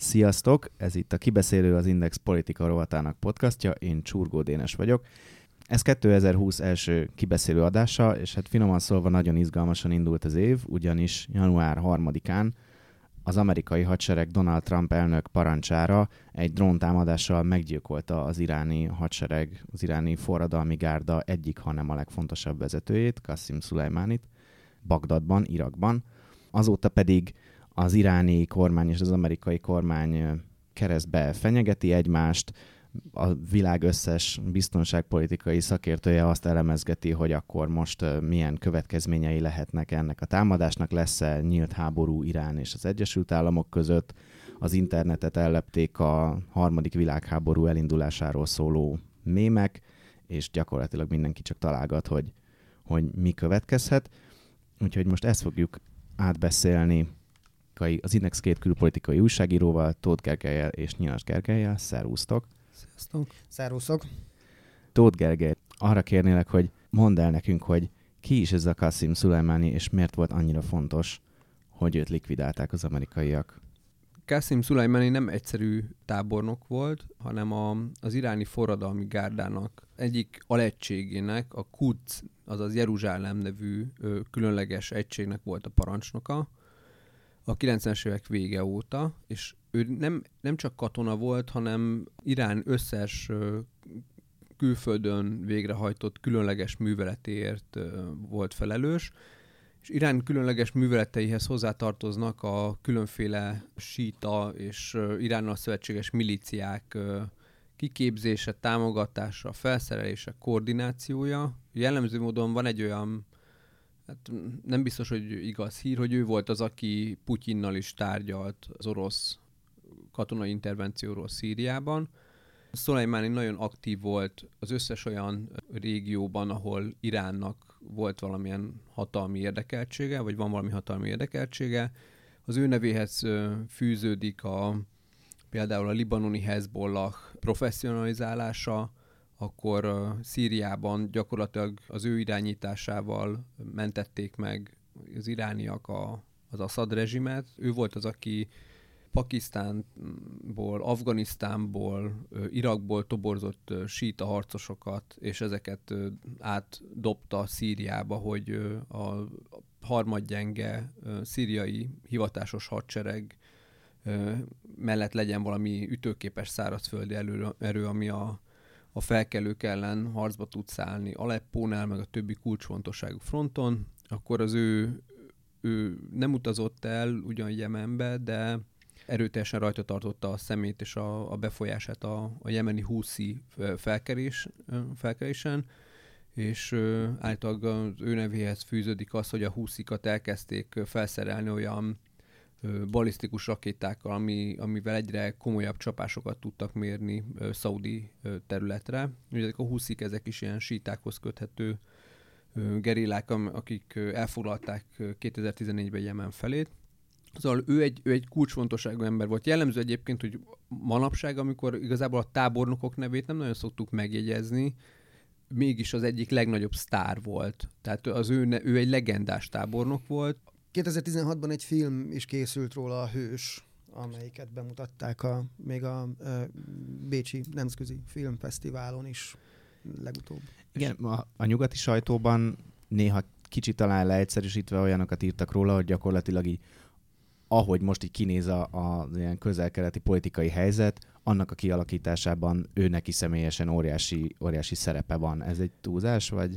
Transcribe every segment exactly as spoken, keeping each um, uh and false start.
Sziasztok! Ez itt a Kibeszélő, az Index politika rovatának podcastja, én Csurgó Dénes vagyok. Ez kétezer-húsz első kibeszélő adása, és hát finoman szólva nagyon izgalmasan indult az év, ugyanis január harmadikán az amerikai hadsereg Donald Trump elnök parancsára egy dróntámadással meggyilkolta az iráni hadsereg, az iráni forradalmi gárda egyik, hanem a legfontosabb vezetőjét, Qassim Szulejmánit, Bagdadban, Irakban. Azóta pedig az iráni kormány és az amerikai kormány keresztbe fenyegeti egymást, a világ összes biztonságpolitikai szakértője azt elemezgeti, hogy akkor most milyen következményei lehetnek ennek a támadásnak, lesz-e nyílt háború Irán és az Egyesült Államok között. Az internetet ellepték a harmadik világháború elindulásáról szóló mémek, és gyakorlatilag mindenki csak találgat, hogy, hogy mi következhet. Úgyhogy most ezt fogjuk átbeszélni az Index két külpolitikai újságíróval, Tóth Gergellyel és Nyilas Gergellyel. Szervusztok! Sziasztok! Szervuszok! Tóth Gergely, arra kérnélek, hogy mondd el nekünk, hogy ki is ez a Qassim Szulejmáni, és miért volt annyira fontos, hogy őt likvidálták az amerikaiak? Qassim Szulejmáni nem egyszerű tábornok volt, hanem a, az iráni forradalmi gárdának egyik alegységének, a Quds, azaz Jeruzsálem nevű ö, különleges egységnek volt a parancsnoka a kilencvenes évek vége óta, és ő nem, nem csak katona volt, hanem Irán összes ö, külföldön végrehajtott különleges műveletéért ö, volt felelős, és Irán különleges műveleteihez hozzátartoznak a különféle síta és ö, Iránnal szövetséges milíciák ö, kiképzése, támogatása, felszerelése, koordinációja. Jellemző módon van egy olyan, hát nem biztos, hogy igaz hír, hogy ő volt az, aki Putyinnal is tárgyalt az orosz katonai intervencióról Szíriában. Szulejmáni nagyon aktív volt az összes olyan régióban, ahol Iránnak volt valamilyen hatalmi érdekeltsége, vagy van valami hatalmi érdekeltsége. Az ő nevéhez fűződik a, például a libanoni Hezbollah professzionalizálása, akkor uh, Szíriában gyakorlatilag az ő irányításával mentették meg az irániak a, az Assad rezsimet. Ő volt az, aki Pakisztánból, Afganisztánból, uh, Irakból toborzott uh, síta harcosokat, és ezeket uh, átdobta Szíriába, hogy uh, a harmadgyenge uh, szíriai hivatásos hadsereg uh, mellett legyen valami ütőképes szárazföldi erő, erő ami a a felkelők ellen harcba tud szállni Aleppónál, meg a többi kulcsfontosságú fronton, akkor az ő, ő nem utazott el ugyan Jemenbe, de erőteljesen rajta tartotta a szemét és a, a befolyását a, a jemeni húszi felkelés, felkelésen, és általában az ő nevéhez fűződik az, hogy a húszikat elkezdték felszerelni olyan balisztikus rakétákkal, ami, amivel egyre komolyabb csapásokat tudtak mérni ö, szaudi ö, területre. Ugye ezek a húszik, ezek is ilyen sítákhoz köthető ö, gerillák, akik ö, elfoglalták kétezer-tizennégyben Jemen felét. Szóval ő egy, ő egy kulcsfontosságú ember volt. Jellemző egyébként, hogy manapság, amikor igazából a tábornokok nevét nem nagyon szoktuk megjegyezni, mégis az egyik legnagyobb sztár volt. Tehát az ő, ő egy legendás tábornok volt. kétezer-tizenhatban egy film is készült róla, a Hős, amelyiket bemutatták a, még a, a Bécsi Nemzetközi Filmfesztiválon is legutóbb. Igen, a, a nyugati sajtóban néha kicsit talán leegyszerűsítve olyanokat írtak róla, hogy gyakorlatilag így, ahogy most így kinéz a, a ilyen közel-keleti politikai helyzet, annak a kialakításában ő neki személyesen óriási, óriási szerepe van. Ez egy túlzás, vagy?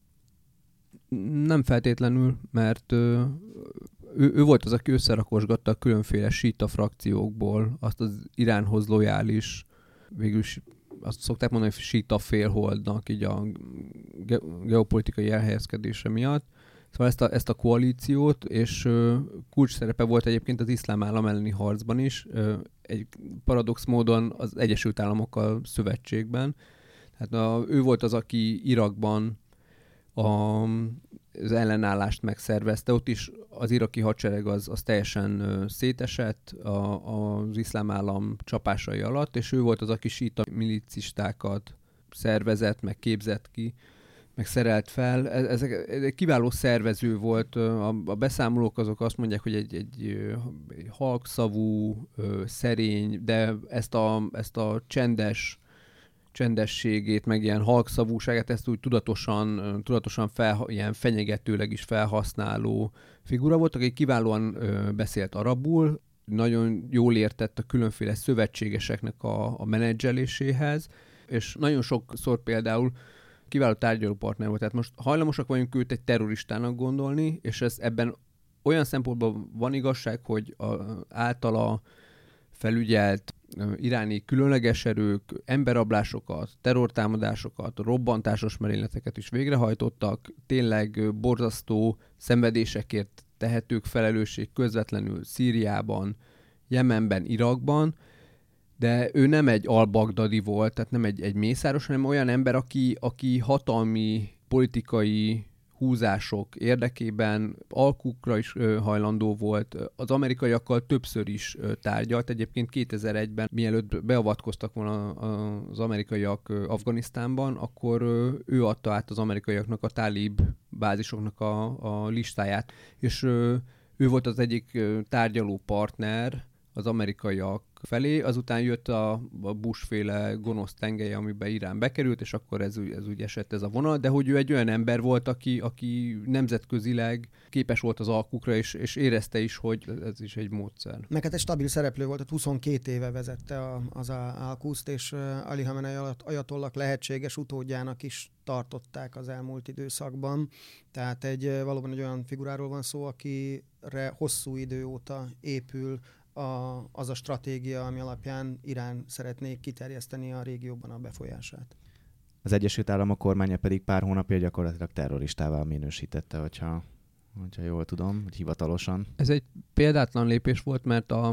Nem feltétlenül, mert ő, ő, ő volt az, aki összerakosgatta a különféle síta frakciókból azt az Iránhoz lojális, végülis azt szokták mondani, hogy síta félholdnak így a ge- geopolitikai elhelyezkedése miatt. Szóval ezt a, ezt a koalíciót, és uh, kulcs szerepe volt egyébként az iszlám állam elleni harcban is, uh, egy paradox módon az Egyesült Államokkal szövetségben. Tehát a, ő volt az, aki Irakban a, az ellenállást megszervezte. Ott is az iraki hadsereg az, az teljesen uh, szétesett a, az iszlám állam csapásai alatt, és ő volt az, aki síta milicistákat szervezett, meg képzett ki, meg szerelt fel. Ez, ez egy kiváló szervező volt. A, a beszámolók azok azt mondják, hogy egy, egy halkszavú, szerény, de ezt a, ezt a csendes csendességét, meg ilyen halkszavúságát, ezt úgy tudatosan, tudatosan fel, ilyen fenyegetőleg is felhasználó figura volt, aki kiválóan ö, beszélt arabul, nagyon jól értett a különféle szövetségeseknek a, a menedzseléséhez, és nagyon sokszor például kiváló tárgyalópartner volt. Tehát most hajlamosak vagyunk őt egy terroristának gondolni, és ez ebben olyan szempontból van igazság, hogy a, általa felügyelt iráni különleges erők emberrablásokat, terrortámadásokat, robbantásos merényleteket is végrehajtottak, tényleg borzasztó szenvedésekért tehetők felelősség közvetlenül Szíriában, Jemenben, Irakban, de ő nem egy al-Bagdadi volt, tehát nem egy, egy mészáros, hanem olyan ember, aki, aki hatalmi, politikai húzások érdekében alkukra is ö, hajlandó volt. Az amerikaiakkal többször is ö, tárgyalt. Egyébként kétezer-egyben, mielőtt beavatkoztak volna az amerikaiak ö, Afganisztánban, akkor ö, ő adta át az amerikaiaknak a tálib bázisoknak a, a listáját, és ö, ő volt az egyik ö, tárgyaló partner az amerikaiak felé, azután jött a, a Bush-féle gonosz tengely, amiben Irán bekerült, és akkor ez, ez úgy esett ez a vonal, de hogy ő egy olyan ember volt, aki, aki nemzetközileg képes volt az alkukra, és, és érezte is, hogy ez is egy módszer. Meg hát egy stabil szereplő volt, tehát huszonkét éve vezette a, az Al-Qudszt, és Ali Khamenei ajatollak lehetséges utódjának is tartották az elmúlt időszakban. Tehát egy valóban egy olyan figuráról van szó, akire hosszú idő óta épül A, az a stratégia, ami alapján Irán szeretné kiterjeszteni a régióban a befolyását. Az Egyesült Államok kormánya pedig pár hónapja gyakorlatilag terroristává minősítette, hogyha, hogyha jól tudom, hogy hivatalosan. Ez egy példátlan lépés volt, mert a,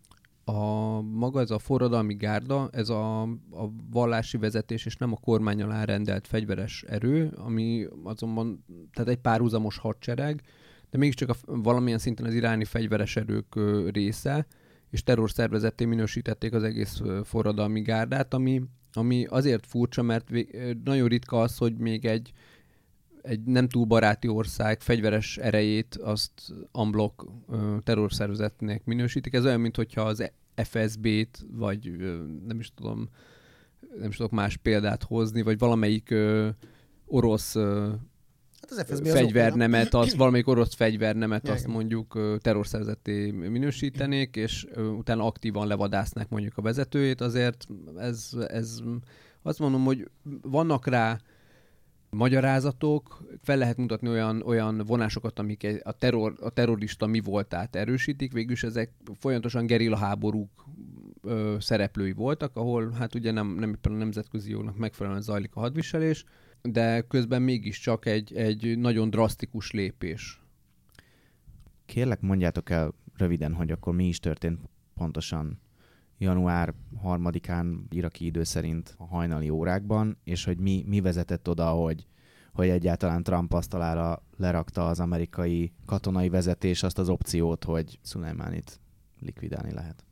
a maga ez a forradalmi gárda, ez a, a vallási vezetés és nem a kormány alá rendelt fegyveres erő, ami azonban tehát egy párhuzamos hadsereg, de mégiscsak a, valamilyen szinten az iráni fegyveres erők ö, része, és terrorszervezetté minősítették az egész ö, forradalmi gárdát, ami, ami azért furcsa, mert vég, ö, nagyon ritka az, hogy még egy, egy nem túl baráti ország fegyveres erejét azt unblock ö, terrorszervezetnek minősítik. Ez olyan, mintha az ef es bé-t, vagy ö, nem is tudom, nem is tudok más példát hozni, vagy valamelyik ö, orosz ö, Hát az ef es bé fegyvernemet, azt, valamelyik orosz fegyvernemet, ja, azt igen. mondjuk terrorszervezetté minősítenék, és utána aktívan levadásznák mondjuk a vezetőjét, azért ez, ez azt mondom, hogy vannak rá magyarázatok, fel lehet mutatni olyan, olyan vonásokat, amik a, terror, a terrorista mi voltát erősítik, végülis ezek folyamatosan gerilla háborúk ö, szereplői voltak, ahol hát ugye nem, nem éppen a nemzetközi jognak megfelelően zajlik a hadviselés, de közben mégiscsak egy, egy nagyon drasztikus lépés. Kérlek, mondjátok el röviden, hogy akkor mi is történt pontosan január harmadikán iraki idő szerint a hajnali órákban, és hogy mi, mi vezetett oda, hogy, hogy egyáltalán Trump asztalára lerakta az amerikai katonai vezetés azt az opciót, hogy Szulejmánit likvidálni lehet.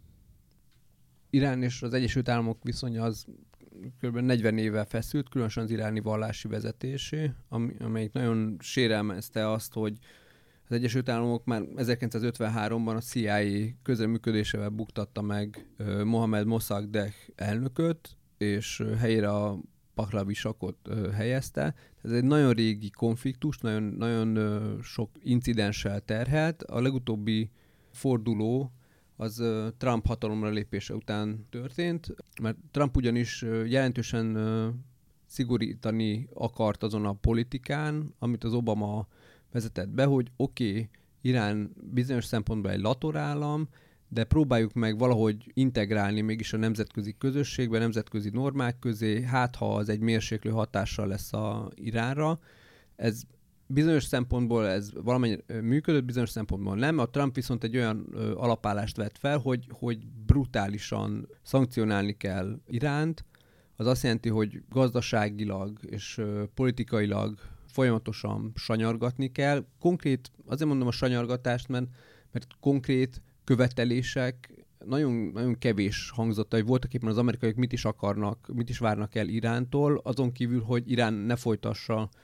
Irán és az Egyesült Államok viszonya az kb. negyven éve feszült, különösen az iráni vallási vezetésé, amelyik nagyon sérelmezte azt, hogy az Egyesült Államok már ezerkilencszázötvenháromban a cé i á közreműködésével buktatta meg Mohamed Mossadegh elnököt, és helyére a Pahlavi sakot helyezte. Ez egy nagyon régi konfliktus, nagyon, nagyon sok incidenssel terhelt. A legutóbbi forduló az Trump hatalomra lépése után történt, mert Trump ugyanis jelentősen szigorítani akart azon a politikán, amit az Obama vezetett be, hogy oké, okay, Irán bizonyos szempontból egy latorállam, de próbáljuk meg valahogy integrálni mégis a nemzetközi közösségbe, nemzetközi normák közé, hát ha az egy mérséklő hatással lesz a Iránra. Ez bizonyos szempontból ez valamennyire működött, bizonyos szempontból nem. A Trump viszont egy olyan ö, alapállást vett fel, hogy, hogy brutálisan szankcionálni kell Iránt. Az azt jelenti, hogy gazdaságilag és ö, politikailag folyamatosan sanyargatni kell. Konkrét, azért mondom a sanyargatást, mert, mert konkrét követelések nagyon, nagyon kevés hangzott, hogy voltak éppen az amerikaiak mit is akarnak, mit is várnak el Irántól, azon kívül, hogy Irán ne folytassa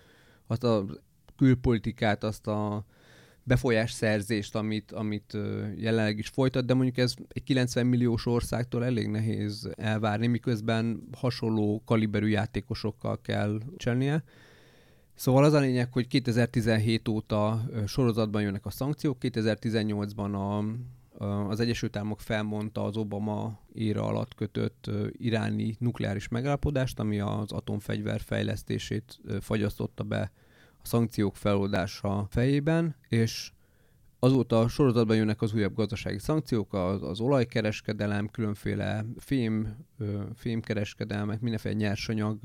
azt a külpolitikát, azt a befolyásszerzést, amit, amit jelenleg is folytat, de mondjuk ez egy kilencven milliós országtól elég nehéz elvárni, miközben hasonló kaliberű játékosokkal kell cselnie. Szóval az a lényeg, hogy kétezer-tizenhét óta sorozatban jönnek a szankciók, kétezer-tizennyolcban a, a, az Egyesült Államok felmondta az Obama éra alatt kötött iráni nukleáris megállapodást, ami az atomfegyver fejlesztését fagyasztotta be a szankciók feloldása fejében, és azóta a sorozatban jönnek az újabb gazdasági szankciók, az, az olajkereskedelem, különféle fém, fémkereskedelmek, mindenféle nyersanyag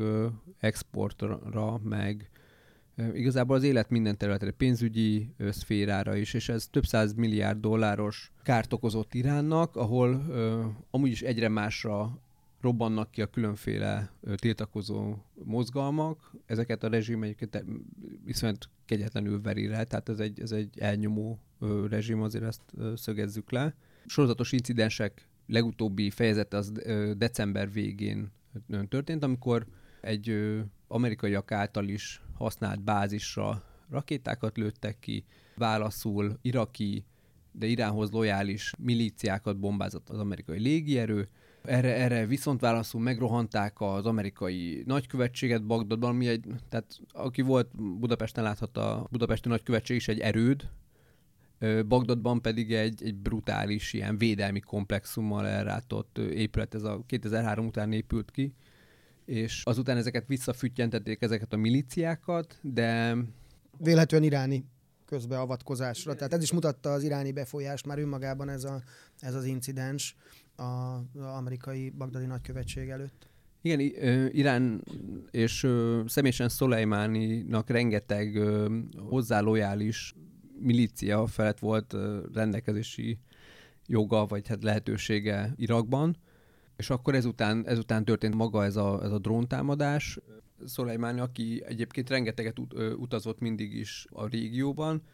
exportra, meg igazából az élet minden területre, pénzügyi szférára is, és ez több száz milliárd dolláros kárt okozott Iránnak, ahol uh, amúgy is egyre másra robbannak ki a különféle uh, tiltakozó mozgalmak. Ezeket a rezsim egyébként viszont kegyetlenül veri le, tehát ez egy, ez egy elnyomó uh, rezsim, azért ezt uh, szögezzük le. Sorozatos incidensek legutóbbi fejezete az uh, december végén történt, amikor egy uh, amerikaiak által is használt bázisra rakétákat lőttek ki, válaszul iraki, de Iránhoz lojális milíciákat bombázott az amerikai légierő. Erre, erre viszont válaszul megrohanták az amerikai nagykövetséget Bagdadban, ami egy, tehát aki volt Budapesten, láthatta, a budapesti nagykövetség is egy erőd, Bagdadban pedig egy, egy brutális ilyen védelmi komplexummal elrátott épület, ez a kétezer-három után épült ki, és azután ezeket visszafüttyentették, ezeket a milíciákat, de... Véletlenül iráni közbeavatkozásra. Tehát ez is mutatta az iráni befolyást már önmagában ez, a, ez az incidens az amerikai bagdadi nagykövetség előtt. Igen, Irán és személyesen Szolejmáninak rengeteg hozzá lojális milícia felett volt rendelkezési joga, vagy hát lehetősége Irakban. És akkor ezután, ezután történt maga ez a, ez a dróntámadás. Szolejmáni, aki egyébként rengeteget ut- utazott mindig is a régióban,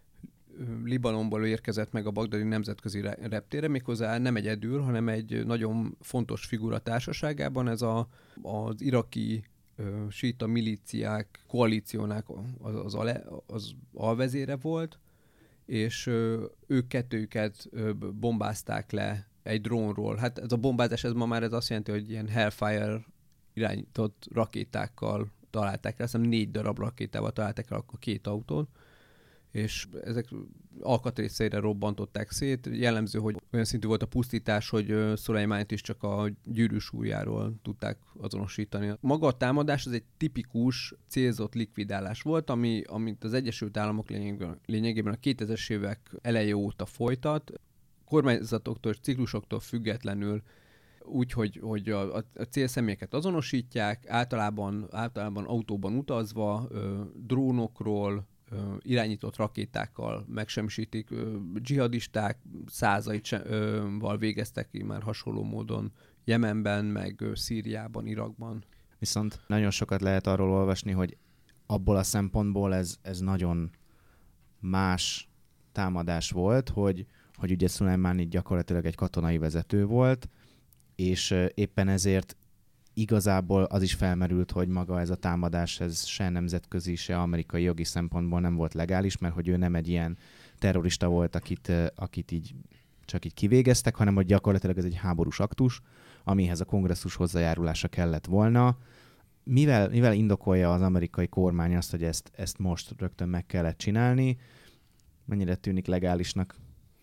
Libanonból érkezett meg a bagdadi nemzetközi reptérre, méghozzá nem egyedül, hanem egy nagyon fontos figura társaságában, ez a, az iraki ö, síta milíciák koalíciónak az, az, ale, az alvezére volt, és ö, ők kettőjüket ö, bombázták le egy drónról. Hát ez a bombázás, ez ma már ez azt jelenti, hogy ilyen Hellfire irányított rakétákkal találták el, azt hiszem négy darab rakétával találták el a két autót, és ezek alkatrészére robbantották szét. Jellemző, hogy olyan szintű volt a pusztítás, hogy Szolejmányt is csak a gyűrűsúlyáról tudták azonosítani. Maga a támadás az egy tipikus célzott likvidálás volt, ami, amit az Egyesült Államok lényegében, lényegében a kétezres évek eleje óta folytat, kormányzatoktól és ciklusoktól függetlenül, úgy, hogy, hogy a, a célszemélyeket azonosítják, általában, általában autóban utazva, ö, drónokról, ö, irányított rakétákkal megsemmisítik, ö, dzsihadisták százaival végeztek ki már hasonló módon Jemenben, meg ö, Szíriában, Irakban. Viszont nagyon sokat lehet arról olvasni, hogy abból a szempontból ez, ez nagyon más támadás volt, hogy hogy ugye Szulejmáni gyakorlatilag egy katonai vezető volt, és éppen ezért igazából az is felmerült, hogy maga ez a támadás, ez se nemzetközi, se amerikai jogi szempontból nem volt legális, mert hogy ő nem egy ilyen terrorista volt, akit, akit így csak így kivégeztek, hanem hogy gyakorlatilag ez egy háborús aktus, amihez a kongresszus hozzájárulása kellett volna. Mivel, mivel indokolja az amerikai kormány azt, hogy ezt, ezt most rögtön meg kellett csinálni? Mennyire tűnik legálisnak?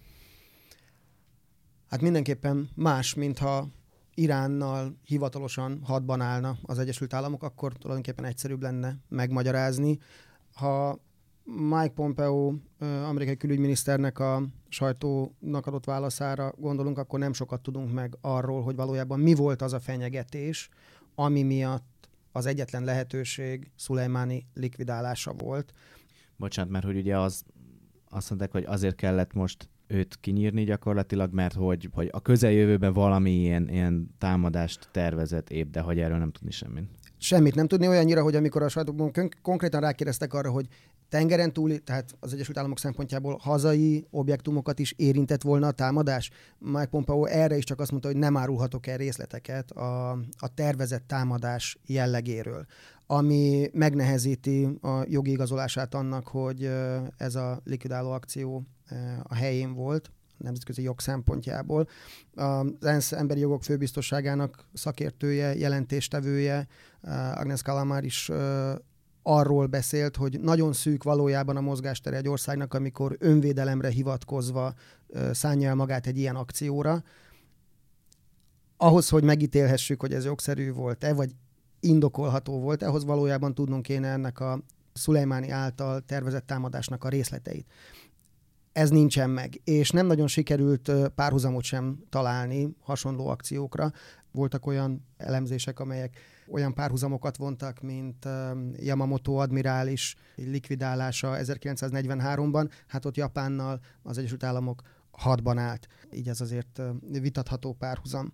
Hát mindenképpen más, mintha Iránnal hivatalosan hadban állna az Egyesült Államok, akkor tulajdonképpen egyszerűbb lenne megmagyarázni. Ha Mike Pompeo, amerikai külügyminiszternek a sajtónak adott válaszára gondolunk, akkor nem sokat tudunk meg arról, hogy valójában mi volt az a fenyegetés, ami miatt az egyetlen lehetőség Szulejmáni likvidálása volt. Bocsánat, mert hogy ugye az, azt mondták, hogy azért kellett most őt kinyírni gyakorlatilag, mert hogy, hogy a közeljövőben valami ilyen, ilyen támadást tervezett épp, de hogy erről nem tudni semmit. Semmit nem tudni, olyannyira, hogy amikor a sajtóban konkrétan rákérdeztek arra, hogy tengeren túli, tehát az Egyesült Államok szempontjából hazai objektumokat is érintett volna a támadás. Mike Pompeo erre is csak azt mondta, hogy nem árulhatok el részleteket a, a tervezett támadás jellegéről, ami megnehezíti a jogi igazolását annak, hogy ez a likvidáló akció a helyén volt, nemzetközi jog szempontjából. Az ENSZ emberi jogok főbiztosságának szakértője, jelentéstevője, Agnes Kalamar is arról beszélt, hogy nagyon szűk valójában a mozgástere egy országnak, amikor önvédelemre hivatkozva szánja el magát egy ilyen akcióra. Ahhoz, hogy megítélhessük, hogy ez jogszerű volt-e, vagy indokolható volt, ahhoz valójában tudnunk kéne ennek a Szulejmáni által tervezett támadásnak a részleteit. Ez nincsen meg, és nem nagyon sikerült párhuzamot sem találni hasonló akciókra. Voltak olyan elemzések, amelyek olyan párhuzamokat vontak, mint Yamamoto admirális likvidálása ezerkilencszáznegyvenháromban, hát ott Japánnal az Egyesült Államok hadban állt. Így ez azért vitatható párhuzam.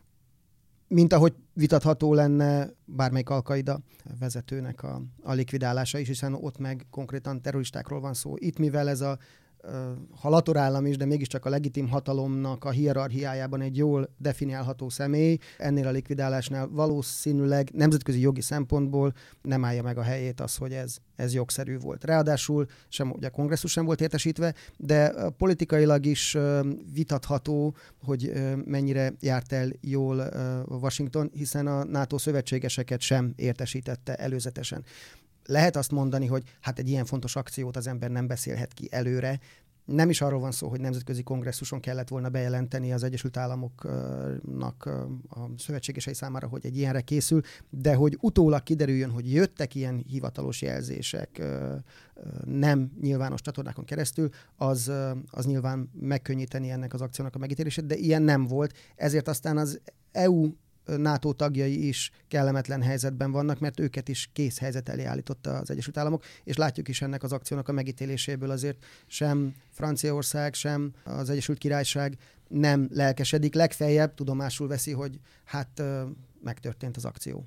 Mint ahogy vitatható lenne bármelyik Al-Qaida vezetőnek a, a likvidálása is, hiszen ott meg konkrétan terroristákról van szó. Itt, mivel ez a ha latorállam is, de mégiscsak a legitim hatalomnak a hierarchiájában egy jól definiálható személy, ennél a likvidálásnál valószínűleg nemzetközi jogi szempontból nem állja meg a helyét az, hogy ez, ez jogszerű volt. Ráadásul sem, ugye a kongresszus sem volt értesítve, de politikailag is vitatható, hogy mennyire járt el jól Washington, hiszen a NATO szövetségeseket sem értesítette előzetesen. Lehet azt mondani, hogy hát egy ilyen fontos akciót az ember nem beszélhet ki előre. Nem is arról van szó, hogy nemzetközi kongresszuson kellett volna bejelenteni az Egyesült Államoknak a szövetségesei számára, hogy egy ilyenre készül, de hogy utólag kiderüljön, hogy jöttek ilyen hivatalos jelzések nem nyilvános csatornákon keresztül, az, az nyilván megkönnyíteni ennek az akciónak a megítélését, de ilyen nem volt. Ezért aztán az é u NATO tagjai is kellemetlen helyzetben vannak, mert őket is kész helyzet elé állította az Egyesült Államok, és látjuk is ennek az akciónak a megítéléséből azért sem Franciaország, sem az Egyesült Királyság nem lelkesedik, legfeljebb tudomásul veszi, hogy hát megtörtént az akció.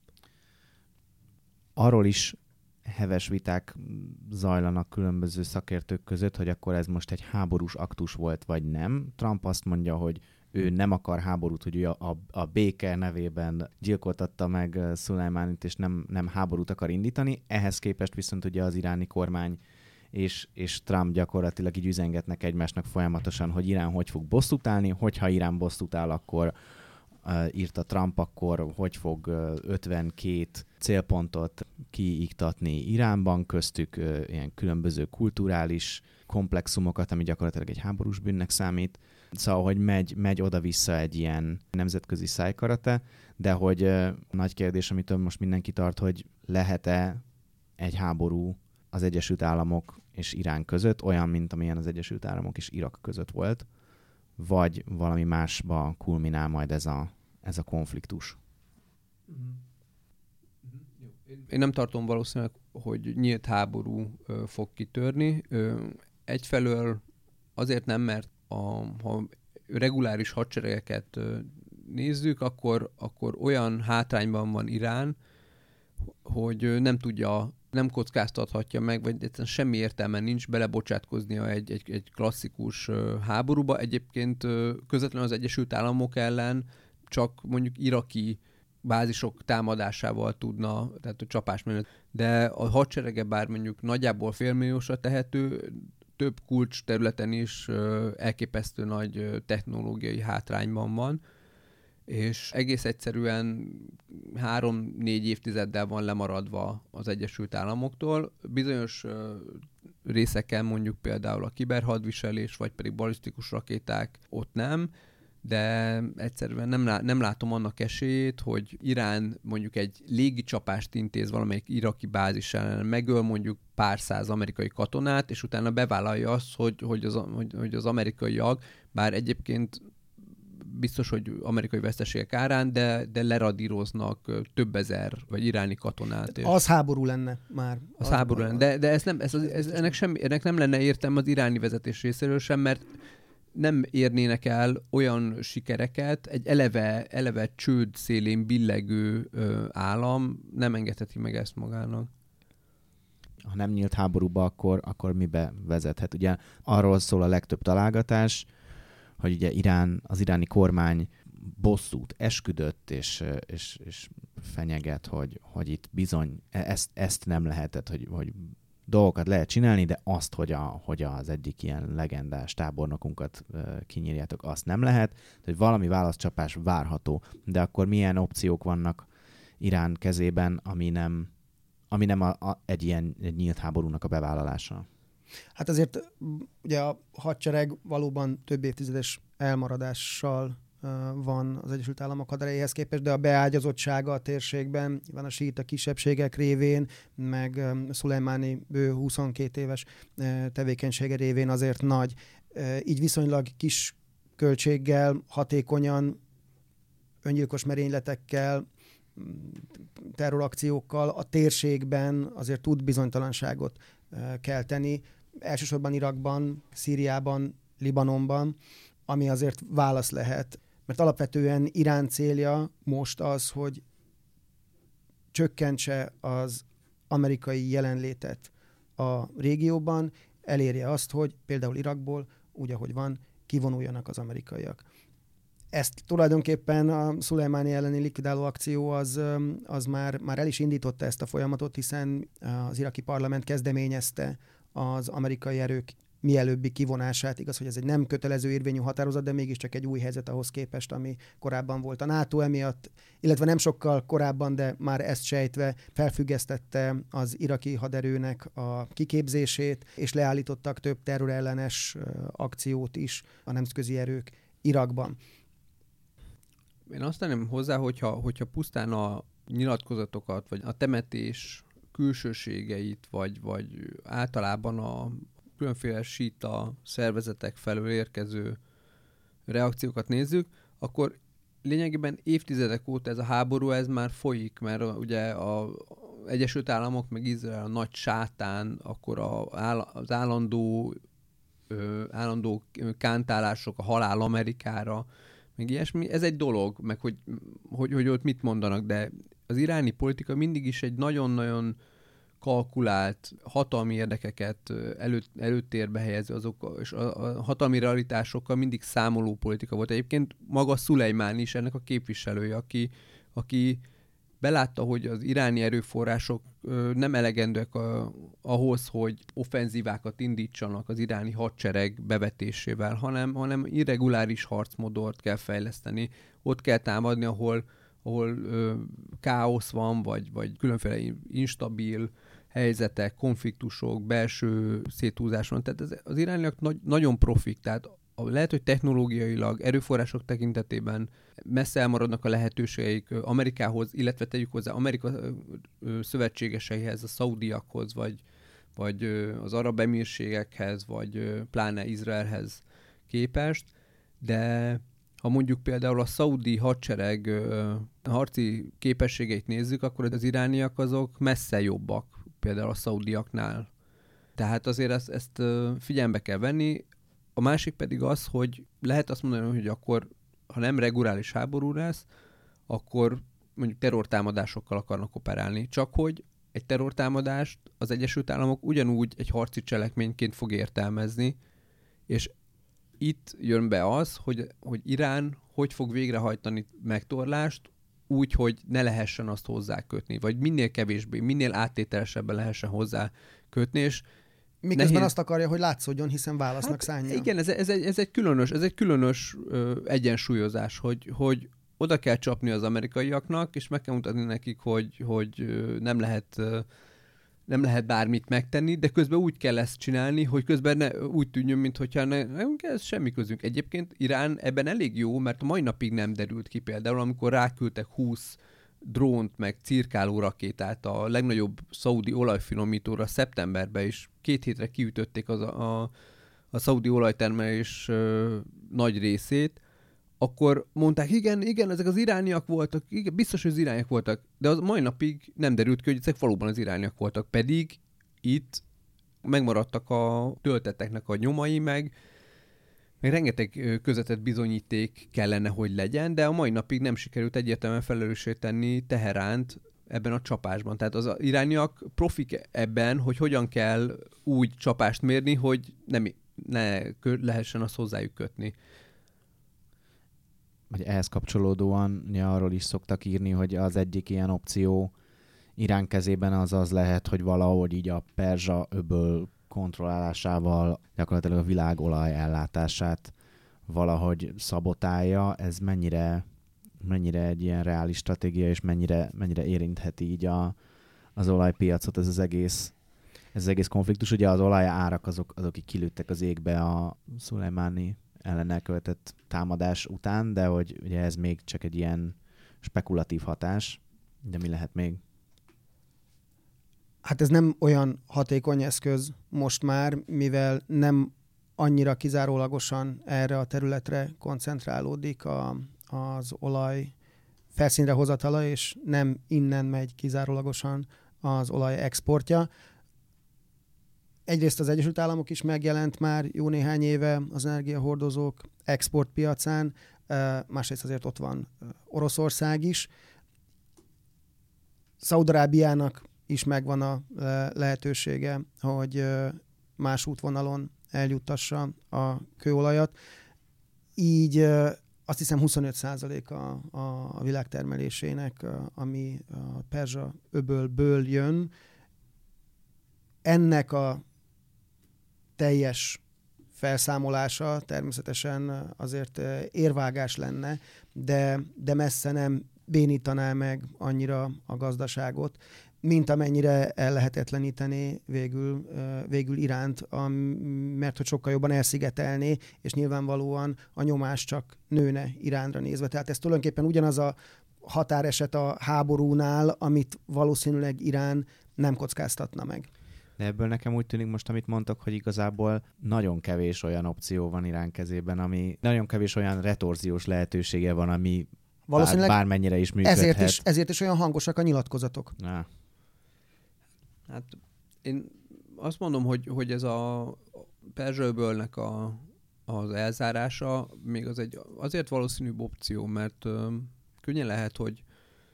Arról is heves viták zajlanak különböző szakértők között, hogy akkor ez most egy háborús aktus volt, vagy nem. Trump azt mondja, hogy ő nem akar háborút, hogy ő a, a, a béke nevében gyilkoltatta meg Szulejmánit, és nem, nem háborút akar indítani. Ehhez képest viszont ugye az iráni kormány és, és Trump gyakorlatilag így üzengetnek egymásnak folyamatosan, hogy Irán hogy fog bosszút állni, hogyha Irán bosszút áll, akkor uh, írta Trump, akkor hogy fog uh, ötvenkét célpontot kiiktatni Iránban, köztük uh, ilyen különböző kulturális komplexumokat, ami gyakorlatilag egy háborús bűnnek számít. Szóval, hogy megy, megy oda-vissza egy ilyen nemzetközi szájkarate, de hogy uh, nagy kérdés, amitől most mindenki tart, hogy lehet-e egy háború az Egyesült Államok és Irán között, olyan, mint amilyen az Egyesült Államok és Irak között volt, vagy valami másba kulminál majd ez a, ez a konfliktus. Én nem tartom valószínűleg, hogy nyílt háború ö, fog kitörni. Ö, egyfelől azért nem, mert a, ha reguláris hadseregeket ö, nézzük, akkor, akkor olyan hátrányban van Irán, hogy ö, nem tudja, nem kockáztathatja meg, vagy egyszerűen semmi értelme nincs belebocsátkoznia egy, egy, egy klasszikus ö, háborúba. Egyébként ö, közvetlenül az Egyesült Államok ellen csak mondjuk iraki bázisok támadásával tudna, tehát a csapás mellett. De a hadserege bár mondjuk nagyjából félmilliósra tehető, több kulcs területen is ö, elképesztő nagy ö, technológiai hátrányban van, és egész egyszerűen három-négy évtizeddel van lemaradva az Egyesült Államoktól. Bizonyos ö, részeken mondjuk például a kiberhadviselés, vagy pedig balisztikus rakéták ott nem, de egyszerűen nem, lá- nem látom annak esélyét, hogy Irán mondjuk egy légicsapást intéz valamelyik iraki bázis ellen, megöl mondjuk pár száz amerikai katonát, és utána bevállalja azt, hogy, hogy, az, hogy, hogy az amerikaiak, bár egyébként biztos, hogy amerikai veszteségek árán, de, de leradíroznak több ezer, vagy iráni katonát. És az háború lenne már. Az, az háború lenne, de, de ez nem, ez, ez, ennek, semmi, ennek nem lenne értelme az iráni vezetés részéről sem, mert nem érnének el olyan sikereket, egy eleve, eleve csőd szélén billegő ö, állam nem engedheti meg ezt magának. ha nem nyílt háborúba, akkor, akkor mibe vezethet. Ugye arról szól a legtöbb találgatás, hogy ugye Irán, az iráni kormány bosszút esküdött, és, és, és fenyeget, hogy, hogy itt bizony ezt, ezt nem lehetett, hogy, hogy dolgokat lehet csinálni, de azt, hogy, a, hogy az egyik ilyen legendás tábornokunkat kinyírjátok, azt nem lehet, hogy valami válaszcsapás várható. De akkor milyen opciók vannak Irán kezében, ami nem, ami nem a, a, egy ilyen egy nyílt háborúnak a bevállalása? Hát azért ugye a hadsereg valóban több évtizedes elmaradással van az Egyesült Államok haderejéhez képest, de a beágyazottsága a térségben, van a síita kisebbségek révén, meg Szulejmáni bő huszonkét éves tevékenysége révén azért nagy. Így viszonylag kis költséggel, hatékonyan, öngyilkos merényletekkel, terrorakciókkal a térségben azért tud bizonytalanságot kelteni. Elsősorban Irakban, Szíriában, Libanonban, ami azért válasz lehet. Mert alapvetően Irán célja most az, hogy csökkentse az amerikai jelenlétet a régióban, elérje azt, hogy például Irakból, úgy ahogy van, kivonuljanak az amerikaiak. Ezt tulajdonképpen a Szulejmáni elleni likvidáló akció az, az már, már el is indította ezt a folyamatot, hiszen az iraki parlament kezdeményezte az amerikai erők mielőbbi kivonását. Igaz, hogy ez egy nem kötelező érvényű határozat, de mégiscsak egy új helyzet ahhoz képest, ami korábban volt. A NATO emiatt, illetve nem sokkal korábban, de már ezt sejtve felfüggesztette az iraki haderőnek a kiképzését, és leállítottak több terrorellenes akciót is a nemzetközi erők Irakban. Én azt tenném hozzá, hogyha, hogyha pusztán a nyilatkozatokat, vagy a temetés külsőségeit, vagy, vagy általában a különféle síta szervezetek felől érkező reakciókat nézzük, akkor lényegében évtizedek óta ez a háború, ez már folyik, mert ugye az Egyesült Államok meg Izrael a nagy sátán, akkor a, az állandó, ö, állandó kántálások, a halál Amerikára, meg ilyesmi, ez egy dolog, meg hogy, hogy, hogy ott mit mondanak, de az iráni politika mindig is egy nagyon-nagyon kalkulált, hatalmi érdekeket előtt, előttérbe helyező, azok, és a, a hatalmi realitásokkal mindig számoló politika volt. Egyébként maga Szulejmán is ennek a képviselője, aki, aki belátta, hogy az iráni erőforrások ö, nem elegendőek a, ahhoz, hogy offenzívákat indítsanak az iráni hadsereg bevetésével, hanem, hanem irreguláris harcmodort kell fejleszteni. Ott kell támadni, ahol, ahol ö, káosz van, vagy, vagy különféle instabil helyzetek, konfliktusok, belső széthúzás van. Tehát ez, az irániak nagy, nagyon profik, tehát lehet, hogy technológiailag, erőforrások tekintetében messze elmaradnak a lehetőségeik Amerikához, illetve tegyük hozzá Amerika szövetségeseihez, a szaudiakhoz, vagy, vagy az arab emírségekhez, vagy pláne Izraelhez képest, de ha mondjuk például a szaudi hadsereg harci képességeit nézzük, akkor az irániak azok messze jobbak, például a szaudiaknál. Tehát azért ezt, ezt figyelembe kell venni. A másik pedig az, hogy lehet azt mondani, hogy akkor, ha nem reguláris háború lesz, akkor mondjuk terrortámadásokkal akarnak operálni. Csak hogy egy terrortámadást az Egyesült Államok ugyanúgy egy harci cselekményként fog értelmezni, és itt jön be az, hogy, hogy Irán hogy fog végrehajtani megtorlást, úgy, hogy ne lehessen azt hozzákötni, vagy minél kevésbé, minél áttételesebben lehessen hozzákötni, és miközben nehéz... azt akarja, hogy látszódjon, hiszen válasznak hát, szánja. Igen, ez, ez, egy, ez egy különös, ez egy különös ö, egyensúlyozás, hogy, hogy oda kell csapni az amerikaiaknak, és meg kell mutatni nekik, hogy, hogy ö, nem lehet ö, nem lehet bármit megtenni, de közben úgy kell ezt csinálni, hogy közben ne, úgy tűnjön, mintha ne, nem ez semmi közünk. Egyébként Irán ebben elég jó, mert a mai napig nem derült ki például, amikor ráküldtek húsz drónt, meg cirkáló rakétát a legnagyobb szaudi olajfinomítóra szeptemberben, és két hétre kiütötték az a, a, a szaudi olajtermelés ö, nagy részét, akkor mondták, igen, igen, ezek az irániak voltak, igen, biztos, hogy az irániak voltak, de az mai napig nem derült ki, hogy ezek valóban az irániak voltak, pedig itt megmaradtak a töltetteknek a nyomai, meg, meg rengeteg közvetett bizonyíték kellene, hogy legyen, de a mai napig nem sikerült egyértelműen felelőssé tenni Teheránt ebben a csapásban. Tehát az irániak profik ebben, hogy hogyan kell úgy csapást mérni, hogy nem, ne lehessen azt hozzájuk kötni. Vagy ehhez kapcsolódóan ja, arról is szoktak írni, hogy az egyik ilyen opció Irán kezében az az lehet, hogy valahogy így a Perzsa öböl kontrollálásával gyakorlatilag a világolaj ellátását valahogy szabotálja. Ez mennyire, mennyire egy ilyen reális stratégia, és mennyire, mennyire érintheti így a, az olajpiacot ez az egész, ez az egész konfliktus. Ugye az olaj árak azok, azok így kilőttek az égbe a Szulejmáni ellen elkövetett támadás után, de hogy ugye ez még csak egy ilyen spekulatív hatás, de mi lehet még? Hát ez nem olyan hatékony eszköz most már, mivel nem annyira kizárólagosan erre a területre koncentrálódik a, az olaj felszínre hozatala, és nem innen megy kizárólagosan az olaj exportja. Egyrészt az Egyesült Államok is megjelent már jó néhány éve az energiahordozók exportpiacán, másrészt azért ott van Oroszország is. Szaúd-Arábiának is megvan a lehetősége, hogy más útvonalon eljuttassa a kőolajat. Így azt hiszem huszonöt százalék a, a világ termelésének, ami a Perzsa öbölből jön. Ennek a teljes felszámolása természetesen azért érvágás lenne, de, de messze nem bénítaná meg annyira a gazdaságot, mint amennyire ellehetetleníteni végül, végül Iránt, mert hogy sokkal jobban elszigetelné, és nyilvánvalóan a nyomás csak nőne Iránra nézve. Tehát ez tulajdonképpen ugyanaz a határeset a háborúnál, amit valószínűleg Irán nem kockáztatna meg. De ebből nekem úgy tűnik most, amit mondtok, hogy igazából nagyon kevés olyan opció van Irán kezében, ami nagyon kevés olyan retorziós lehetősége van, ami bár, bármennyire is működhet. Ezért is, ezért is olyan hangosak a nyilatkozatok. Na. Hát én azt mondom, hogy, hogy ez a Perzsa-öbölnek a, az elzárása még az egy azért valószínűbb opció, mert ö, könnyen lehet, hogy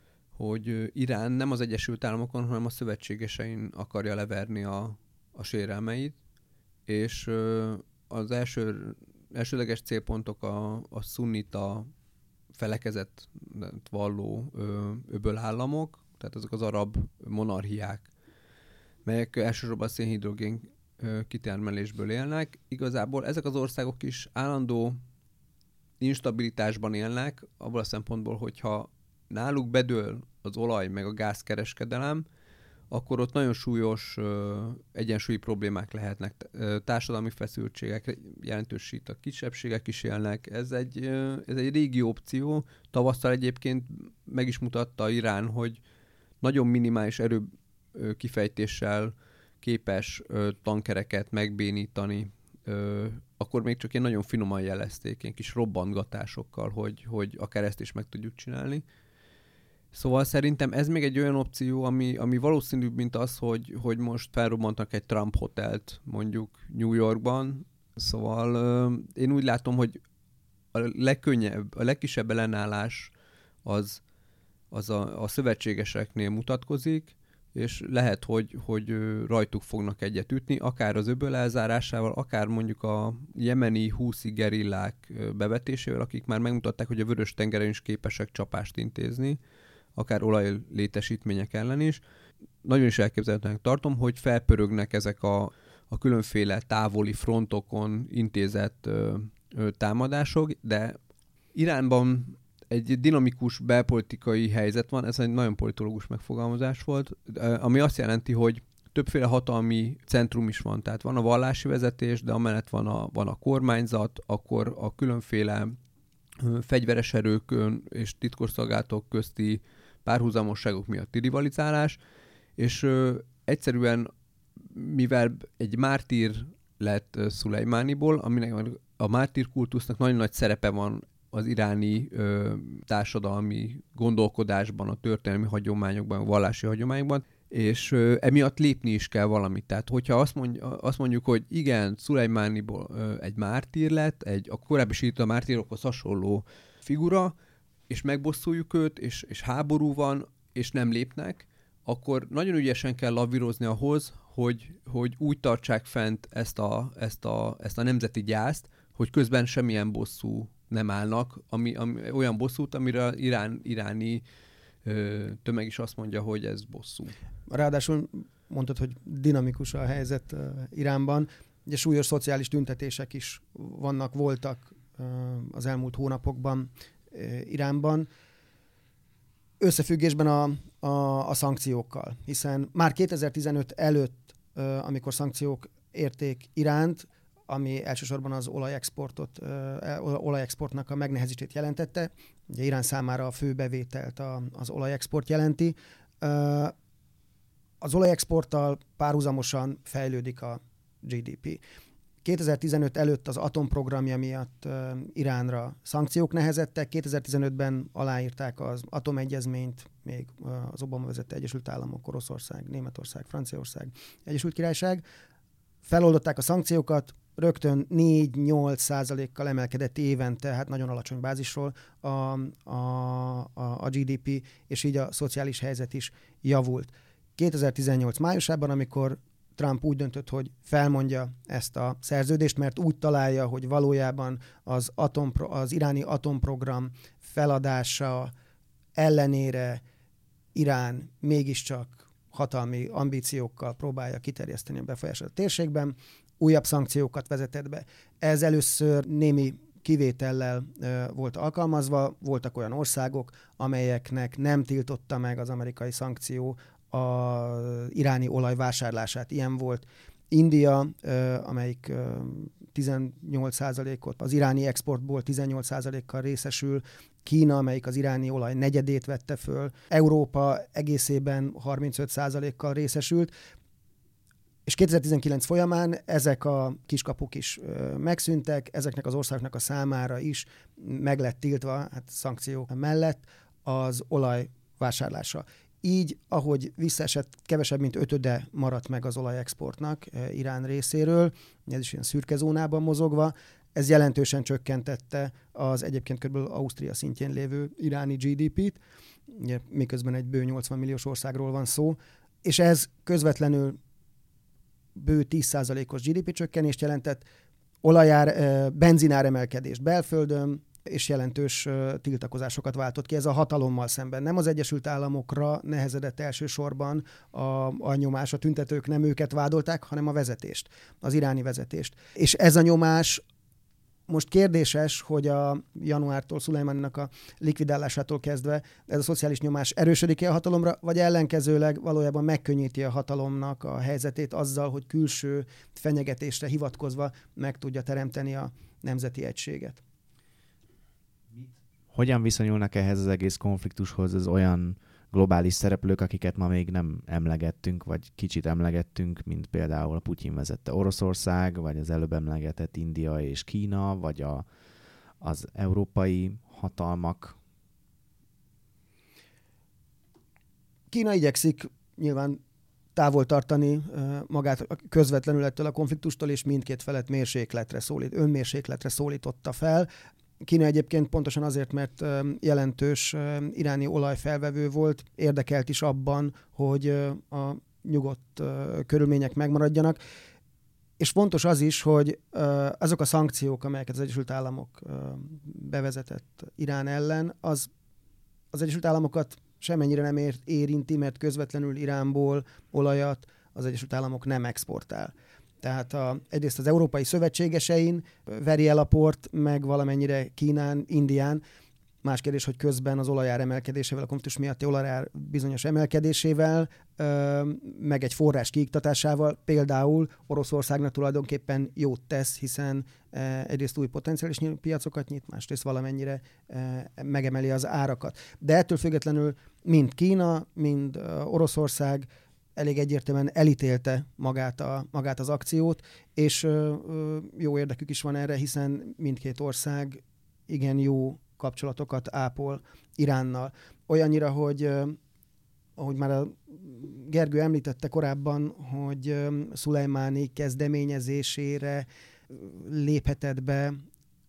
hogy Irán nem az Egyesült Államokon, hanem a szövetségesein akarja leverni a, a sérelmeit, és ö, az első, elsődleges célpontok a, a szunnita felekezet valló ö, öbölállamok, tehát azok az arab monarchiák, melyek elsősorban a szénhidrogén ö, kitermelésből élnek. Igazából ezek az országok is állandó instabilitásban élnek, abból a szempontból, hogyha náluk bedől az olaj meg a gázkereskedelem, akkor ott nagyon súlyos ö, egyensúlyi problémák lehetnek. Ö, társadalmi feszültségek, jelentősít a kisebbségek is élnek. Ez egy, ö, ez egy régi opció. Tavasszal egyébként meg is mutatta Irán, hogy nagyon minimális erő ö, kifejtéssel képes ö, tankereket megbénítani. Ö, akkor még csak ilyen nagyon finoman jelezték, ilyen kis robbantgatásokkal, hogy, hogy akár ezt is meg tudjuk csinálni. Szóval szerintem ez még egy olyan opció, ami, ami valószínűbb, mint az, hogy, hogy most felrobbantak egy Trump hotelt mondjuk New Yorkban. Szóval euh, én úgy látom, hogy a legkönnyebb, a legkisebb ellenállás az, az a, a szövetségeseknél mutatkozik, és lehet, hogy, hogy rajtuk fognak egyet ütni, akár az öböl elzárásával, akár mondjuk a jemeni húszi gerillák bevetésével, akik már megmutatták, hogy a Vörös-tengeren is képesek csapást intézni, akár olajlétesítmények ellen is. Nagyon is elképzelhetőnek tartom, hogy felpörögnek ezek a, a különféle távoli frontokon intézett ö, ö, támadások, de Iránban egy dinamikus belpolitikai helyzet van, ez egy nagyon politológus megfogalmazás volt, ami azt jelenti, hogy többféle hatalmi centrum is van, tehát van a vallási vezetés, de amellett van a, van a kormányzat, akkor a különféle fegyveres erők és titkosszolgálatok közti párhuzamosságok miatti rivalizálás, és ö, egyszerűen, mivel egy mártír lett Szulejmániból, aminek a mártírkultusznak nagyon nagy szerepe van az iráni ö, társadalmi gondolkodásban, a történelmi hagyományokban, a vallási hagyományokban, és ö, emiatt lépni is kell valamit. Tehát, hogyha azt, mondj, azt mondjuk, hogy igen, Szulejmániból ö, egy mártír lett, egy a korábbi síita mártírokhoz hasonló figura, és megbosszuljuk őt, és, és háború van, és nem lépnek, akkor nagyon ügyesen kell lavírozni ahhoz, hogy, hogy úgy tartsák fent ezt a, ezt, a, ezt a nemzeti gyászt, hogy közben semmilyen bosszú nem állnak, ami, ami, olyan bosszút, amire irán, iráni ö, tömeg is azt mondja, hogy ez bosszú. Ráadásul mondtad, hogy dinamikus a helyzet uh, Iránban. Ugye súlyos szociális tüntetések is vannak, voltak uh, az elmúlt hónapokban uh, Iránban. Összefüggésben a, a, a szankciókkal, hiszen már kétezer-tizenöt előtt, uh, amikor szankciók érték Iránt, ami elsősorban az olajexportot, uh, olajexportnak a megnehezítését jelentette. Ugye Irán számára a fő bevételt a, az olajexport jelenti. Uh, az olajexporttal párhuzamosan fejlődik a gé dé pé. kétezer-tizenöt előtt az atomprogramja miatt uh, Iránra szankciók nehezettek, kétezer-tizenötben aláírták az atomegyezményt, még uh, az Obama vezette Egyesült Államok, Oroszország, Németország, Franciaország, Egyesült Királyság. Feloldották a szankciókat, rögtön négy-nyolc százalékkal emelkedett évente, hát nagyon alacsony bázisról a, a, a, a gé dé pé, és így a szociális helyzet is javult. kétezer-tizennyolc májusában, amikor Trump úgy döntött, hogy felmondja ezt a szerződést, mert úgy találja, hogy valójában az, atompro, az iráni atomprogram feladása ellenére Irán mégiscsak hatalmi ambíciókkal próbálja kiterjeszteni a befolyását a térségben, újabb szankciókat vezetett be. Ez először némi kivétellel ö, volt alkalmazva, voltak olyan országok, amelyeknek nem tiltotta meg az amerikai szankció az iráni olaj vásárlását. Ilyen volt India, amelyik tizennyolc százalékot az iráni exportból tizennyolc százalékkal részesül, Kína, amelyik az iráni olaj negyedét vette föl, Európa egészében harmincöt százalékkal részesült, és kétezer-tizenkilenc folyamán ezek a kiskapuk is megszűntek, ezeknek az országoknak a számára is meg lett tiltva, hát szankciók mellett az olaj vásárlása. Így, ahogy visszaesett, kevesebb, mint ötöde maradt meg az olajexportnak Irán részéről, ez is ilyen szürke zónában mozogva, ez jelentősen csökkentette az egyébként kb. Ausztria szintjén lévő iráni gé dé pét, ugye, miközben egy bő nyolcvan milliós országról van szó, és ez közvetlenül bő tíz százalékos gé dé pé csökkenést jelentett, olajár, benzinár emelkedést belföldön, és jelentős tiltakozásokat váltott ki. Ez a hatalommal szemben. Nem az Egyesült Államokra nehezedett elsősorban a, a nyomás, a tüntetők nem őket vádolták, hanem a vezetést, az iráni vezetést. És ez a nyomás most kérdéses, hogy a januártól, Szulajmáninak a likvidálásától kezdve ez a szociális nyomás erősödik-e a hatalomra, vagy ellenkezőleg valójában megkönnyíti a hatalomnak a helyzetét azzal, hogy külső fenyegetésre hivatkozva meg tudja teremteni a nemzeti egységet. Hogyan viszonyulnak ehhez az egész konfliktushoz az olyan globális szereplők, akiket ma még nem emlegettünk, vagy kicsit emlegettünk, mint például a Putyin vezette Oroszország, vagy az előbb emlegetett India és Kína, vagy a, az európai hatalmak? Kína igyekszik nyilván távol tartani magát közvetlenül ettől a konfliktustól, és mindkét felet mérsékletre szólít, önmérsékletre szólította fel. Kína egyébként pontosan azért, mert jelentős iráni olajfelvevő volt, érdekelt is abban, hogy a nyugodt körülmények megmaradjanak. És fontos az is, hogy azok a szankciók, amelyeket az Egyesült Államok bevezetett Irán ellen, az az Egyesült Államokat semmennyire nem ér, érinti, mert közvetlenül Iránból olajat az Egyesült Államok nem exportál. Tehát a, egyrészt az európai szövetségesein veri el a port, meg valamennyire Kínán, Indián. Más kérdés, hogy közben az olajár emelkedésével, a konfliktus miatti olajár bizonyos emelkedésével, meg egy forrás kiiktatásával például Oroszországnak tulajdonképpen jót tesz, hiszen egyrészt új potenciális piacokat nyit, másrészt valamennyire megemeli az árakat. De ettől függetlenül mind Kína, mind Oroszország elég egyértelműen elítélte magát, a, magát az akciót, és ö, ö, jó érdekük is van erre, hiszen mindkét ország igen jó kapcsolatokat ápol Iránnal. Olyannyira, hogy ö, ahogy már a Gergő említette korábban, hogy ö, Szulajmáni kezdeményezésére léphetett be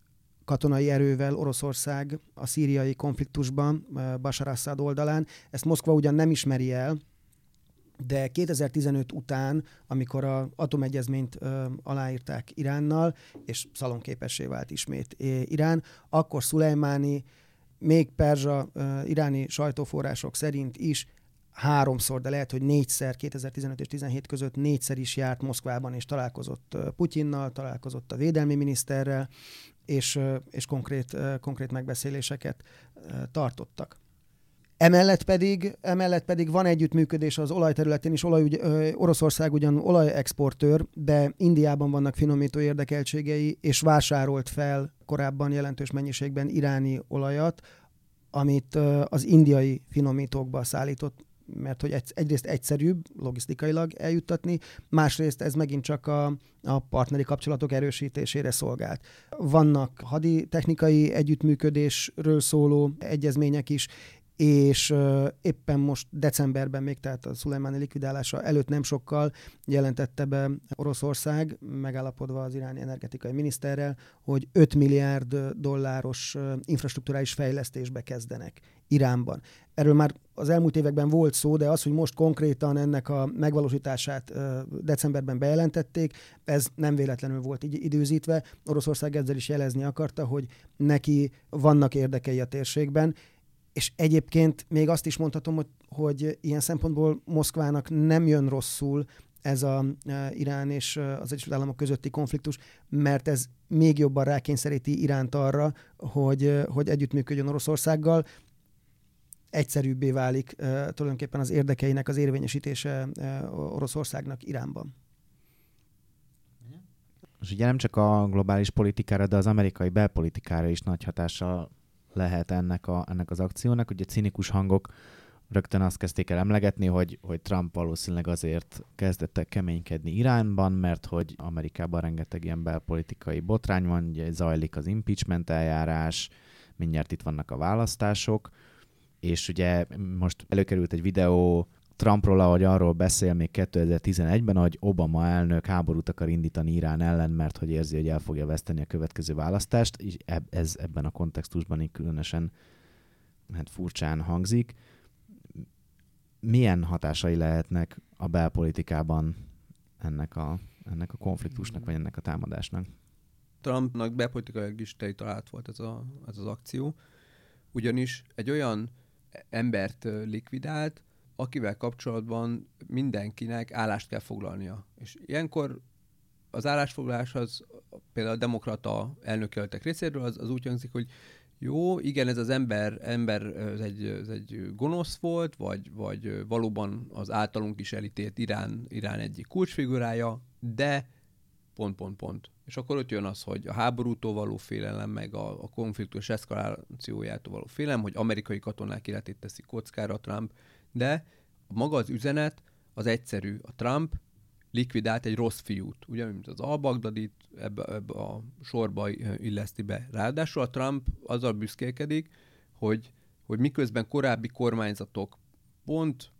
katonai erővel Oroszország a szíriai konfliktusban Bashar Assad oldalán. Ezt Moszkva ugyan nem ismeri el, de kétezer-tizenöt után, amikor az atomegyezményt ö, aláírták Iránnal, és szalonképessé vált ismét Irán, akkor Szulejmáni még perzsa ö, iráni sajtóforrások szerint is háromszor, de lehet, hogy négyszer, kétezer-tizenöt és tizenhét között négyszer is járt Moszkvában, és találkozott Putyinnal, találkozott a védelmi miniszterrel, és, és konkrét, konkrét megbeszéléseket tartottak. Emellett pedig, emellett pedig van együttműködés az olajterületén is. Olaj, Oroszország ugyan olajexportőr, de Indiában vannak finomító érdekeltségei, és vásárolt fel korábban jelentős mennyiségben iráni olajat, amit az indiai finomítókba szállított, mert hogy egyrészt egyszerűbb logisztikailag eljuttatni, másrészt ez megint csak a, a partneri kapcsolatok erősítésére szolgált. Vannak haditechnikai együttműködésről szóló egyezmények is, és uh, éppen most decemberben még, tehát a Szulejmáni likvidálása előtt nem sokkal jelentette be Oroszország, megállapodva az iráni energetikai miniszterrel, hogy öt milliárd dolláros uh, infrastrukturális fejlesztésbe kezdenek Iránban. Erről már az elmúlt években volt szó, de az, hogy most konkrétan ennek a megvalósítását uh, decemberben bejelentették, ez nem véletlenül volt így időzítve. Oroszország ezzel is jelezni akarta, hogy neki vannak érdekei a térségben, és egyébként még azt is mondhatom, hogy, hogy ilyen szempontból Moszkvának nem jön rosszul ez a e, Irán és az Egyesült Államok közötti konfliktus, mert ez még jobban rákényszeríti Iránt arra, hogy, hogy együttműködjön Oroszországgal. Egyszerűbbé válik e, tulajdonképpen az érdekeinek az érvényesítése e, Oroszországnak Iránban. És ugye nem csak a globális politikára, de az amerikai belpolitikára is nagy hatással lehet ennek, a, ennek az akciónak. Ugye cinikus hangok rögtön azt kezdték el emlegetni, hogy, hogy Trump valószínűleg azért kezdett el keménykedni Iránban, mert hogy Amerikában rengeteg ilyen belpolitikai botrány van, ugye zajlik az impeachment eljárás, mindjárt itt vannak a választások, és ugye most előkerült egy videó Trumpról, ahogy arról beszél még kétezer-tizenegyben, hogy Obama elnök háborút akar indítani Irán ellen, mert hogy érzi, hogy el fogja veszteni a következő választást, és ez ebben a kontextusban így különösen hát furcsán hangzik. Milyen hatásai lehetnek a belpolitikában ennek a, ennek a konfliktusnak, vagy ennek a támadásnak? Trumpnak belpolitikailag is talált volt ez, a, ez az akció, ugyanis egy olyan embert likvidált, akivel kapcsolatban mindenkinek állást kell foglalnia. És ilyenkor az állásfoglalás az például a demokrata elnökjelöltek részéről az, az úgy hangzik, hogy jó, igen, ez az ember, ember ez egy, ez egy gonosz volt, vagy, vagy valóban az általunk is elítélt Irán, Irán egyik kulcsfigurája, de pont, pont, pont. És akkor ott jön az, hogy a háborútól való félelem, meg a, a konfliktus eszkalációjától való félelem, hogy amerikai katonák életét teszi kockára Trump, de maga az üzenet az egyszerű. A Trump likvidált egy rossz fiút, ugye, mint az al-Baghdadit ebbe, ebbe a sorba illeszti be. Ráadásul a Trump azzal büszkélkedik, hogy, hogy miközben korábbi kormányzatok pont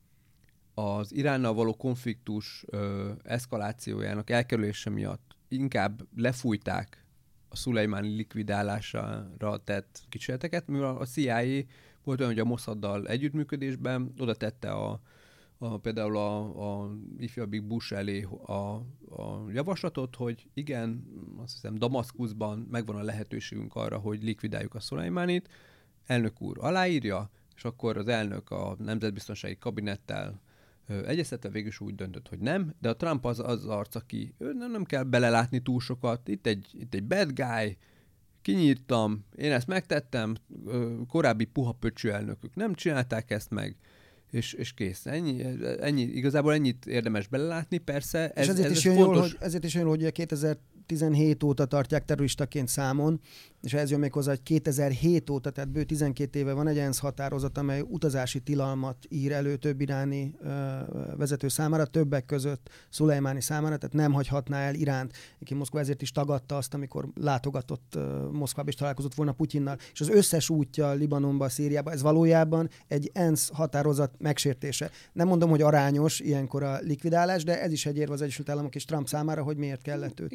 az Iránnal való konfliktus ö, eszkalációjának elkerülése miatt inkább lefújták a Szulejmáni likvidálására tett kísérleteket, mivel a C I A volt olyan, hogy a Mossaddal együttműködésben oda tette a, a, például a, a ifjabbik Bush elé a, a javaslatot, hogy igen, azt hiszem Damaszkuszban megvan a lehetőségünk arra, hogy likvidáljuk a Szulejmánit, elnök úr aláírja, és akkor az elnök a nemzetbiztonsági kabinettel egyeztetve végül is úgy döntött, hogy nem, de a Trump az az arc, aki nem, nem kell belelátni túl sokat, itt egy, itt egy bad guy, kinyírtam, én ezt megtettem, korábbi puha pöcső elnökök nem csinálták ezt meg, és, és kész. Ennyi, ennyi, igazából ennyit érdemes belelátni, persze. Ez, és ezért, ez, is ez jön fontos... jól, hogy, ezért is jön jól, hogy kétezer-tizenhét óta tartják terroristaként számon, és ez jön még hozzá, hogy kétezer-hét óta, tehát bő tizenkét éve van egy ENSZ határozat, amely utazási tilalmat ír elő több iráni ö, vezető számára, többek között Szulejmáni számára, tehát nem hagyhatná el Iránt. Aki Moszkva ezért is tagadta azt, amikor látogatott ö, Moszkvába és találkozott volna Putyinnal. És az összes útja Libanonba, Szíriába, ez valójában egy ENSZ határozat megsértése. Nem mondom, hogy arányos ilyenkor a likvidálás, de ez is egy érv az Egyesült Államok és Trump számára, hogy miért kellett őt Igen, meg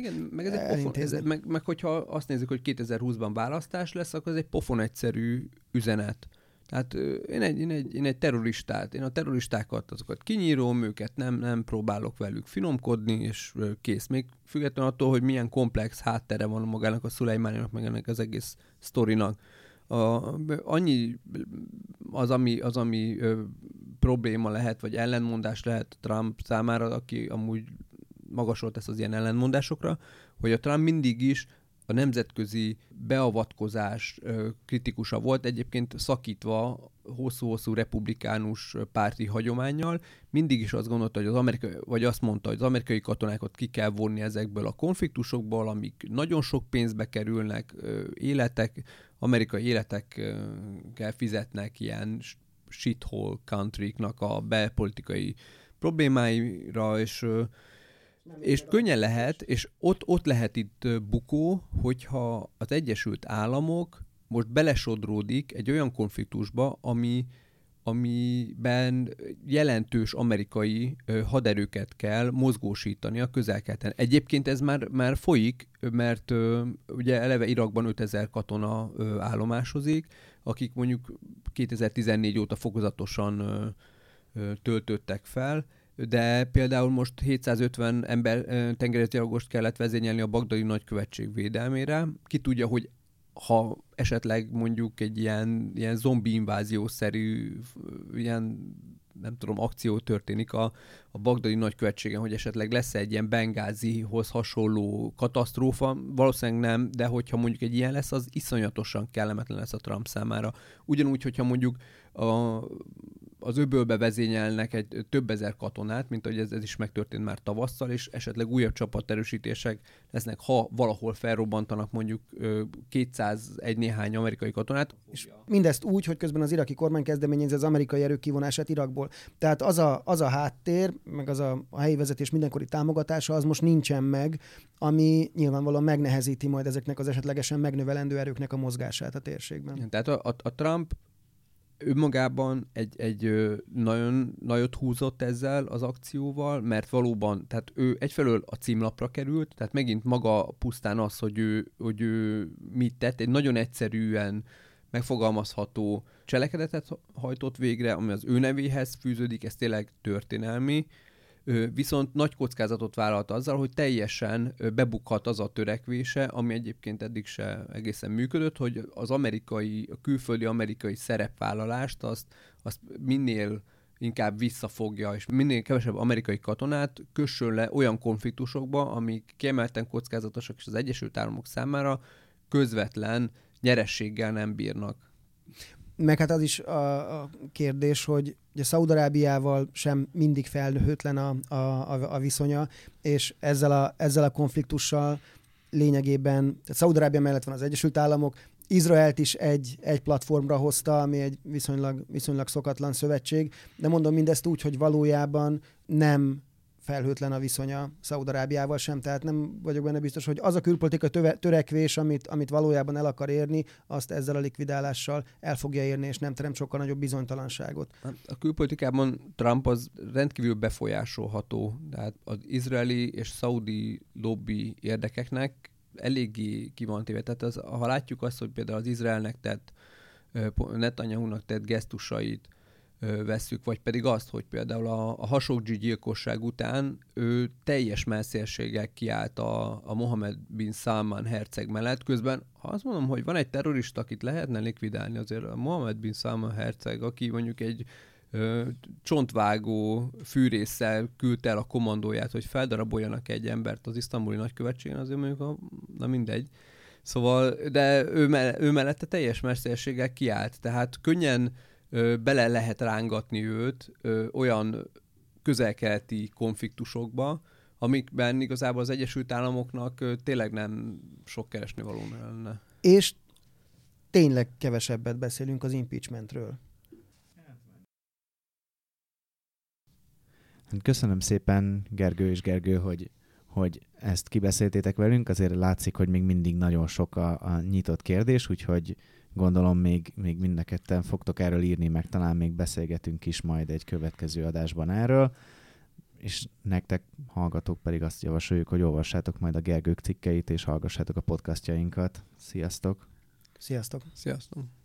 meg, ez egy pofon, ez, meg, meg hogyha azt nézzük, hogy kétezer-húszban választás lesz, akkor ez egy pofon egyszerű üzenet. Tehát én egy, én, egy, én egy terroristát, én a terroristákat, azokat kinyírom, őket nem, nem próbálok velük finomkodni, és kész. Még függetlenül attól, hogy milyen komplex háttere van magának a Szulejmáninak, meg ennek az egész sztorinak. A, annyi az, ami, az, ami ö, probléma lehet, vagy ellenmondás lehet Trump számára, aki amúgy magasolt ezt az ilyen ellenmondásokra, hogy a Trump mindig is a nemzetközi beavatkozás kritikusa volt, egyébként szakítva hosszú-hosszú republikánus párti hagyománnyal, mindig is azt gondolta, hogy az amerikai, vagy azt mondta, hogy az amerikai katonákat ki kell vonni ezekből a konfliktusokból, amik nagyon sok pénzbe kerülnek, életek, amerikai életekkel fizetnek ilyen shithole country-knak a belpolitikai problémáira, és És könnyen lehet, és ott, ott lehet itt bukó, hogyha az Egyesült Államok most belesodródik egy olyan konfliktusba, ami, amiben jelentős amerikai haderőket kell mozgósítani a közel-keleten. Egyébként ez már, már folyik, mert ugye eleve Irakban ötezer katona állomásozik, akik mondjuk kétezer-tizennégy óta fokozatosan töltöttek fel, de például most hétszázötven ember tengerészgyalogost kellett vezényelni a bagdadi nagykövetség védelmére. Ki tudja, hogy ha esetleg mondjuk egy ilyen, ilyen zombi inváziószerű ilyen, nem tudom, akció történik a, a bagdadi nagykövetségen, hogy esetleg lesz egy ilyen Bengázihoz hasonló katasztrófa, valószínűleg nem, de hogyha mondjuk egy ilyen lesz, az iszonyatosan kellemetlen lesz a Trump számára. Ugyanúgy, hogyha mondjuk a az öbölbe vezényelnek egy több ezer katonát, mint ahogy ez, ez is megtörtént már tavasszal, és esetleg újabb csapaterősítések lesznek, ha valahol felrobbantanak mondjuk kétszázegy néhány amerikai katonát. És mindezt úgy, hogy közben az iraki kormány kezdeményezi az amerikai erők kivonását Irakból. Tehát az a, az a háttér, meg az a, a helyi vezetés mindenkori támogatása, az most nincsen meg, ami nyilvánvalóan megnehezíti majd ezeknek az esetlegesen megnövelendő erőknek a mozgását a térségben. Tehát a, a, a Trump önmagában egy, egy nagyon nagyot húzott ezzel az akcióval, mert valóban, tehát ő egyfelől a címlapra került, tehát megint maga pusztán az, hogy ő, hogy ő mit tett, egy nagyon egyszerűen megfogalmazható cselekedetet hajtott végre, ami az ő nevéhez fűződik, ez tényleg történelmi, viszont nagy kockázatot vállalt azzal, hogy teljesen bebukhat az a törekvése, ami egyébként eddig se egészen működött, hogy az amerikai, a külföldi amerikai szerepvállalást azt, azt minél inkább visszafogja, és minél kevesebb amerikai katonát kössön le olyan konfliktusokba, amik kiemelten kockázatosak, és az Egyesült Államok számára közvetlen nyerességgel nem bírnak. Meg hát az is a, a kérdés, hogy ugye Szaúd-Arábiával sem mindig felhőtlen a, a, a, a viszonya, és ezzel a, ezzel a konfliktussal lényegében, Szaúd-Arábia mellett van az Egyesült Államok, Izraelt is egy, egy platformra hozta, ami egy viszonylag, viszonylag szokatlan szövetség, de mondom mindezt úgy, hogy valójában nem felhőtlen a viszonya Szaúd-Arábiával sem, tehát nem vagyok benne biztos, hogy az a külpolitikai töve, törekvés, amit, amit valójában el akar érni, azt ezzel a likvidálással el fogja érni, és nem teremt sokkal nagyobb bizonytalanságot. A külpolitikában Trump az rendkívül befolyásolható, tehát az izraeli és szaudi lobby érdekeknek eléggé ki van téve. Tehát az, ha látjuk azt, hogy például az Izraelnek tett, Netanyahunak tett gesztusait vesszük, vagy pedig azt, hogy például a, a Khashoggi gyilkosság után ő teljes messzélséggel kiállt a, a Mohammed bin Salman herceg mellett. Közben, ha azt mondom, hogy van egy terrorista, akit lehetne likvidálni, azért a Mohammed bin Salman herceg, aki mondjuk egy ö, csontvágó fűrésszel küldte el a kommandóját, hogy feldaraboljanak egy embert az isztambuli nagykövetségen, azért mondjuk, a, na mindegy. Szóval, de ő, me- ő mellette teljes messzélséggel kiállt, tehát könnyen Ö, bele lehet rángatni őt ö, olyan közel-keleti konfliktusokba, amikben igazából az Egyesült Államoknak ö, tényleg nem sok keresnivaló lenne. És tényleg kevesebbet beszélünk az impeachmentről. Köszönöm szépen, Gergő és Gergő, hogy, hogy ezt kibeszéltétek velünk. Azért látszik, hogy még mindig nagyon sok a, a nyitott kérdés, úgyhogy gondolom még, még mind a ketten fogtok erről írni, meg talán még beszélgetünk is majd egy következő adásban erről. és nektek hallgatók pedig azt javasoljuk, hogy olvassátok majd a Gergők cikkeit, és hallgassátok a podcastjainkat. Sziasztok! Sziasztok! Sziasztok!